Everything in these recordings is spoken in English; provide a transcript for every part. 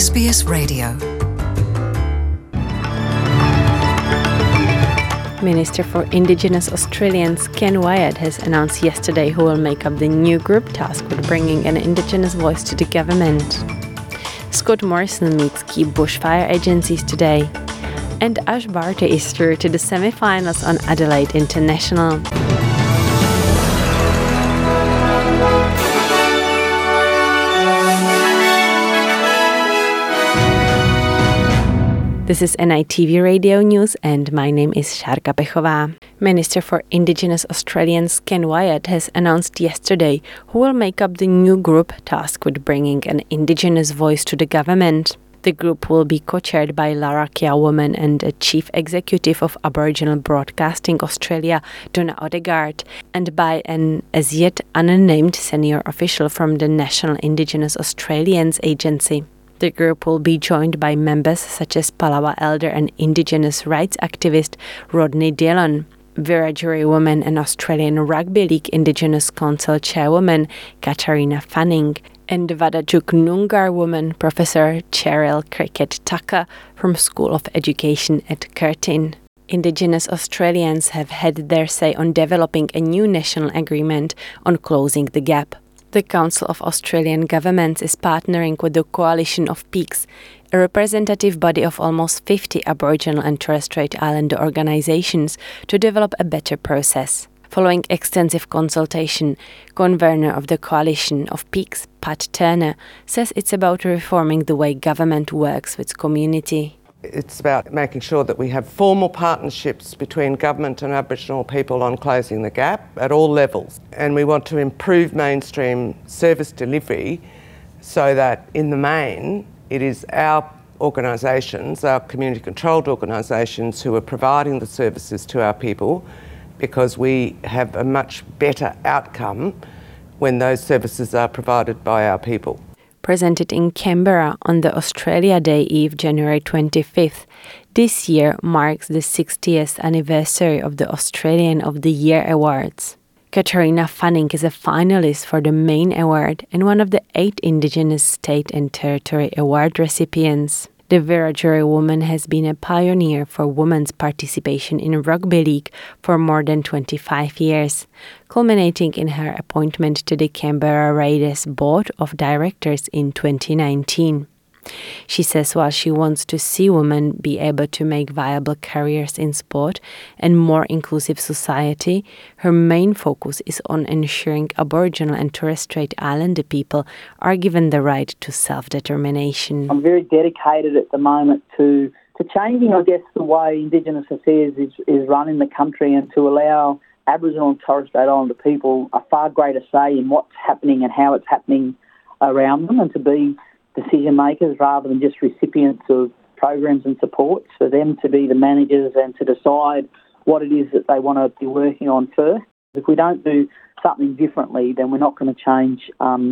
SBS Radio. Minister for Indigenous Australians Ken Wyatt has announced yesterday who will make up the new group tasked with bringing an Indigenous voice to the government. Scott Morrison meets key bushfire agencies today. And Ash Barty is through to the semi-finals on Adelaide International. This is NITV Radio News and my name is Šárka Pechová. Minister for Indigenous Australians Ken Wyatt has announced yesterday who will make up the new group tasked with bringing an Indigenous voice to the government. The group will be co-chaired by Larrakia woman and a Chief Executive of Aboriginal Broadcasting Australia, Donna Odegaard, and by an as yet unnamed senior official from the National Indigenous Australians Agency. The group will be joined by members such as Palawa elder and Indigenous rights activist Rodney Dillon, Wiradjuri woman and Australian Rugby League Indigenous Council chairwoman Katarina Fanning, and Whadjuk Noongar woman Professor Cheryl Cricket-Tucker from School of Education at Curtin. Indigenous Australians have had their say on developing a new national agreement on closing the gap. The Council of Australian Governments is partnering with the Coalition of Peaks, a representative body of almost 50 Aboriginal and Torres Strait Islander organisations, to develop a better process. Following extensive consultation, convener of the Coalition of Peaks, Pat Turner, says it's about reforming the way government works with community. It's about making sure that we have formal partnerships between government and Aboriginal people on closing the gap at all levels. And we want to improve mainstream service delivery so that in the main it is our organisations, our community-controlled organisations, who are providing the services to our people, because we have a much better outcome when those services are provided by our people. Presented in Canberra on the Australia Day Eve, January 25th. This year marks the 60th anniversary of the Australian of the Year Awards. Katarina Fanning is a finalist for the main award and one of the 8 Indigenous State and Territory Award recipients. The Wiradjuri woman has been a pioneer for women's participation in rugby league for more than 25 years, culminating in her appointment to the Canberra Raiders Board of Directors in 2019. She says while she wants to see women be able to make viable careers in sport and more inclusive society, her main focus is on ensuring Aboriginal and Torres Strait Islander people are given the right to self-determination. I'm very dedicated at the moment to changing, I guess, the way Indigenous affairs is run in the country and to allow Aboriginal and Torres Strait Islander people a far greater say in what's happening and how it's happening around them, and to be decision makers rather than just recipients of programs and supports, for them to be the managers and to decide what it is that they want to be working on first. If we don't do something differently, then we're not going to change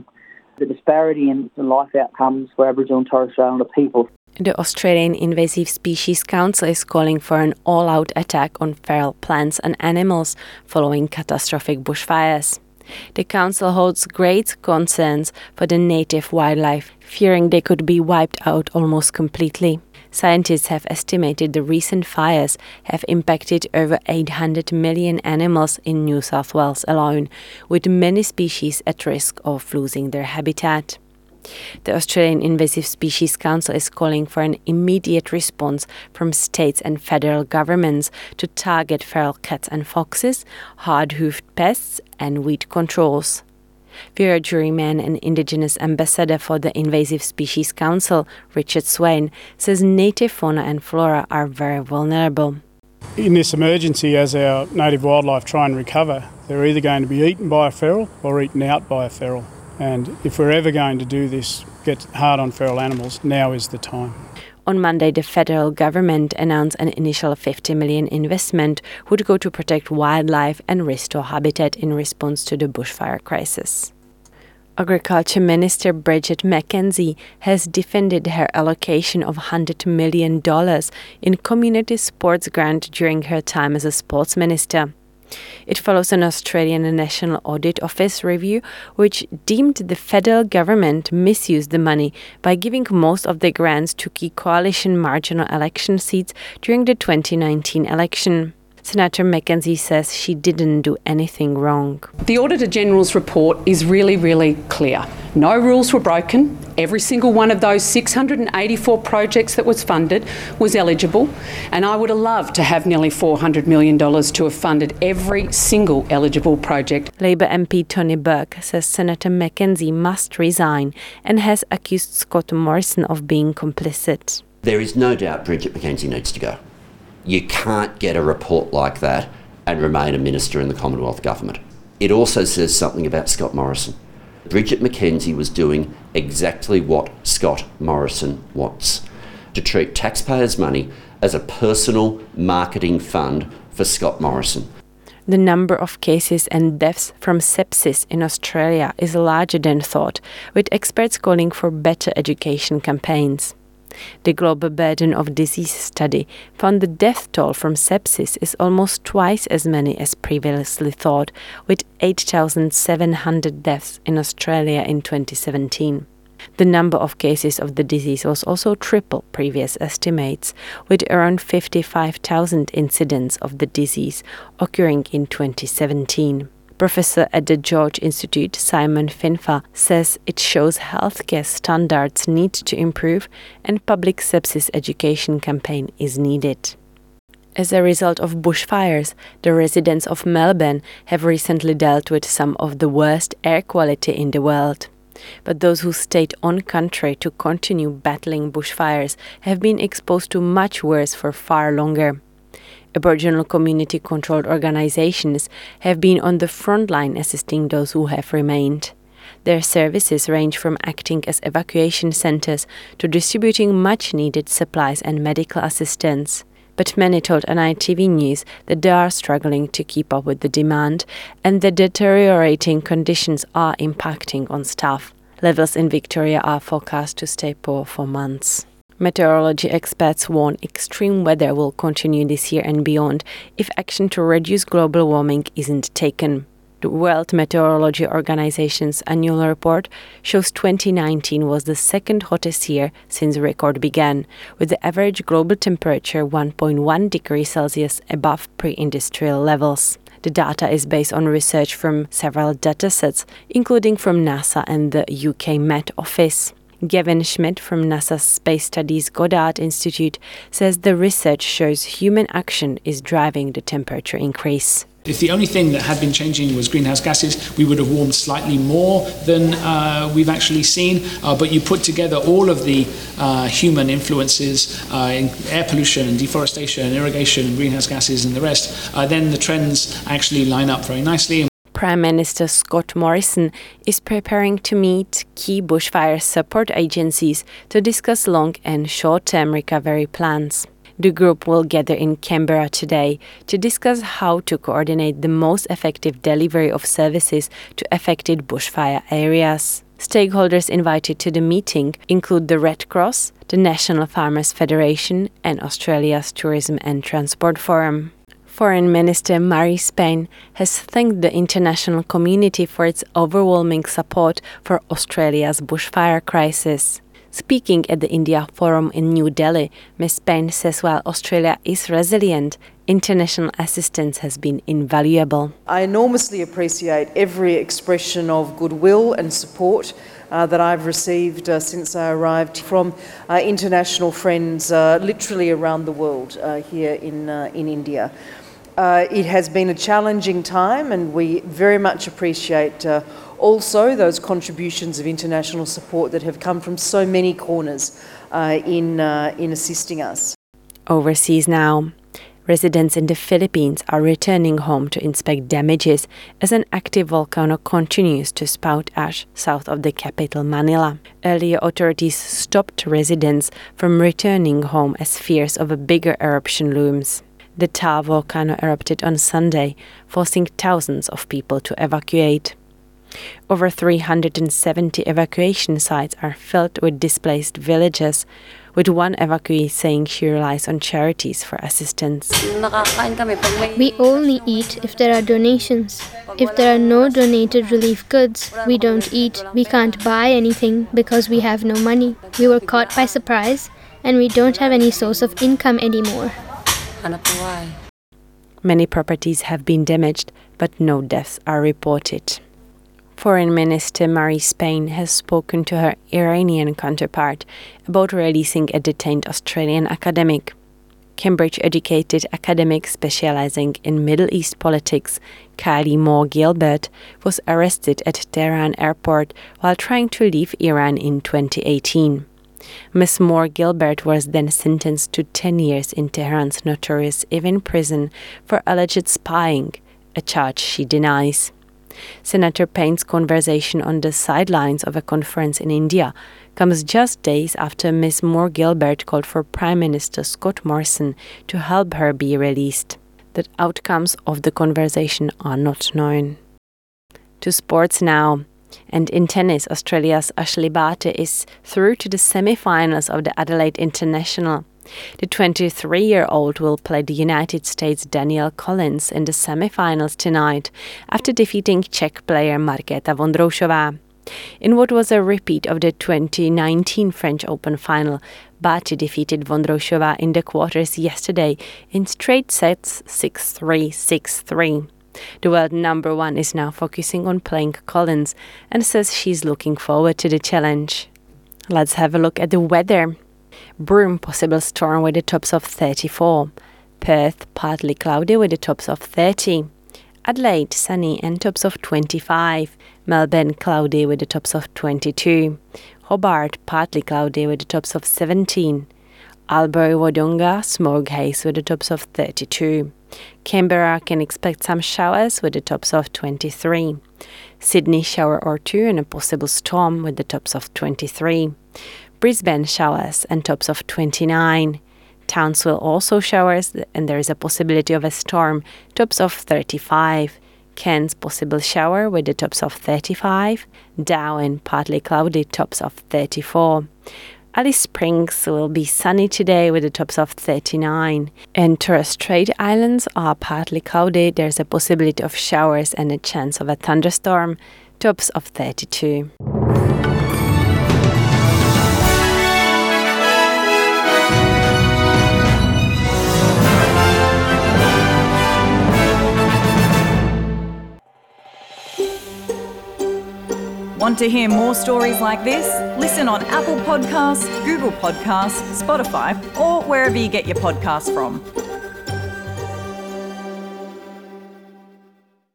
the disparity in the life outcomes for Aboriginal and Torres Strait Islander people. The Australian Invasive Species Council is calling for an all-out attack on feral plants and animals following catastrophic bushfires. The council holds great concerns for the native wildlife, fearing they could be wiped out almost completely. Scientists have estimated the recent fires have impacted over 800 million animals in New South Wales alone, with many species at risk of losing their habitat. The Australian Invasive Species Council is calling for an immediate response from states and federal governments to target feral cats and foxes, hard-hoofed pests and weed controls. Wiradjuri man and Indigenous ambassador for the Invasive Species Council, Richard Swain, says native fauna and flora are very vulnerable. In this emergency, as our native wildlife try and recover, they're either going to be eaten by a feral or eaten out by a feral. And if we're ever going to do this, get hard on feral animals, now is the time. On Monday, the federal government announced an initial $50 million investment would go to protect wildlife and restore habitat in response to the bushfire crisis. Agriculture Minister Bridget McKenzie has defended her allocation of $100 million in community sports grant during her time as a sports minister. It follows an Australian National Audit Office review which deemed the federal government misused the money by giving most of the grants to key coalition marginal election seats during the 2019 election. Senator Mackenzie says she didn't do anything wrong. The Auditor General's report is really clear. No rules were broken. Every single one of those 684 projects that was funded was eligible, and I would have loved to have nearly $400 million to have funded every single eligible project. Labour MP Tony Burke says Senator Mackenzie must resign and has accused Scott Morrison of being complicit. There is no doubt Bridget Mackenzie needs to go. You can't get a report like that and remain a minister in the Commonwealth Government. It also says something about Scott Morrison. Bridget Mackenzie was doing exactly what Scott Morrison wants, to treat taxpayers' money as a personal marketing fund for Scott Morrison. The number of cases and deaths from sepsis in Australia is larger than thought, with experts calling for better education campaigns. The Global Burden of Disease study found the death toll from sepsis is almost twice as many as previously thought, with 8,700 deaths in Australia in 2017. The number of cases of the disease was also triple previous estimates, with around 55,000 incidents of the disease occurring in 2017. Professor at the George Institute, Simon Finfa, says it shows healthcare standards need to improve and public sepsis education campaign is needed. As a result of bushfires, the residents of Melbourne have recently dealt with some of the worst air quality in the world. But those who stayed on country to continue battling bushfires have been exposed to much worse for far longer. Aboriginal community-controlled organizations have been on the front line assisting those who have remained. Their services range from acting as evacuation centers to distributing much-needed supplies and medical assistance. But many told NITV News that they are struggling to keep up with the demand and that deteriorating conditions are impacting on staff. Levels in Victoria are forecast to stay poor for months. Meteorology experts warn extreme weather will continue this year and beyond if action to reduce global warming isn't taken. The World Meteorology Organization's annual report shows 2019 was the second hottest year since the record began, with the average global temperature 1.1 degrees Celsius above pre-industrial levels. The data is based on research from several datasets, including from NASA and the UK Met Office. Gavin Schmidt from NASA's Space Studies Goddard Institute says the research shows human action is driving the temperature increase. If the only thing that had been changing was greenhouse gases, we would have warmed slightly more than we've actually seen. But you put together all of the human influences in air pollution and deforestation and irrigation and greenhouse gases and the rest, then the trends actually line up very nicely. Prime Minister Scott Morrison is preparing to meet key bushfire support agencies to discuss long and short-term recovery plans. The group will gather in Canberra today to discuss how to coordinate the most effective delivery of services to affected bushfire areas. Stakeholders invited to the meeting include the Red Cross, the National Farmers Federation, and Australia's Tourism and Transport Forum. Foreign Minister Marie Spain has thanked the international community for its overwhelming support for Australia's bushfire crisis. Speaking at the India Forum in New Delhi, Ms. Spain says while Australia is resilient, international assistance has been invaluable. I enormously appreciate every expression of goodwill and support that I've received since I arrived from international friends literally around the world here in India. It has been a challenging time, and we very much appreciate also those contributions of international support that have come from so many corners in assisting us. Overseas now. Residents in the Philippines are returning home to inspect damages as an active volcano continues to spout ash south of the capital, Manila. Earlier, authorities stopped residents from returning home as fears of a bigger eruption looms. The Taal volcano erupted on Sunday, forcing thousands of people to evacuate. Over 370 evacuation sites are filled with displaced villagers, with one evacuee saying she relies on charities for assistance. We only eat if there are donations. If there are no donated relief goods, we don't eat. We can't buy anything because we have no money. We were caught by surprise and we don't have any source of income anymore. Many properties have been damaged, but no deaths are reported. Foreign Minister Marie Spain has spoken to her Iranian counterpart about releasing a detained Australian academic. Cambridge-educated academic specializing in Middle East politics, Kylie Moore Gilbert, was arrested at Tehran airport while trying to leave Iran in 2018. Ms. Moore Gilbert was then sentenced to 10 years in Tehran's notorious Evin prison for alleged spying, a charge she denies. Senator Payne's conversation on the sidelines of a conference in India comes just days after Ms. Moore Gilbert called for Prime Minister Scott Morrison to help her be released. The outcomes of the conversation are not known. To sports now. And in tennis, Australia's Ashleigh Barty is through to the semi-finals of the Adelaide International. The 23-year-old will play the United States' Danielle Collins in the semi-finals tonight after defeating Czech player Markéta Vondroušová. In what was a repeat of the 2019 French Open final, Barty defeated Vondroušová in the quarters yesterday in straight sets 6-3, 6-3. The world number one is now focusing on playing Collins and says she's looking forward to the challenge. Let's have a look at the weather. Broome, possible storm with the tops of 34. Perth, partly cloudy with the tops of 30. Adelaide, sunny and tops of 25. Melbourne, cloudy with the tops of 22. Hobart, partly cloudy with the tops of 17. Albury-Wodonga, smoke haze with the tops of 32. Canberra can expect some showers with the tops of 23. Sydney, shower or two and a possible storm with the tops of 23. Brisbane, showers and tops of 29. Townsville, also showers and there is a possibility of a storm, tops of 35. Cairns, possible shower with the tops of 35. Darwin, partly cloudy, tops of 34. Alice Springs will be sunny today with the tops of 39. And Torres Strait Islands are partly cloudy. There's a possibility of showers and a chance of a thunderstorm, tops of 32. Want to hear more stories like this? Listen on Apple Podcasts, Google Podcasts, Spotify, or wherever you get your podcasts from.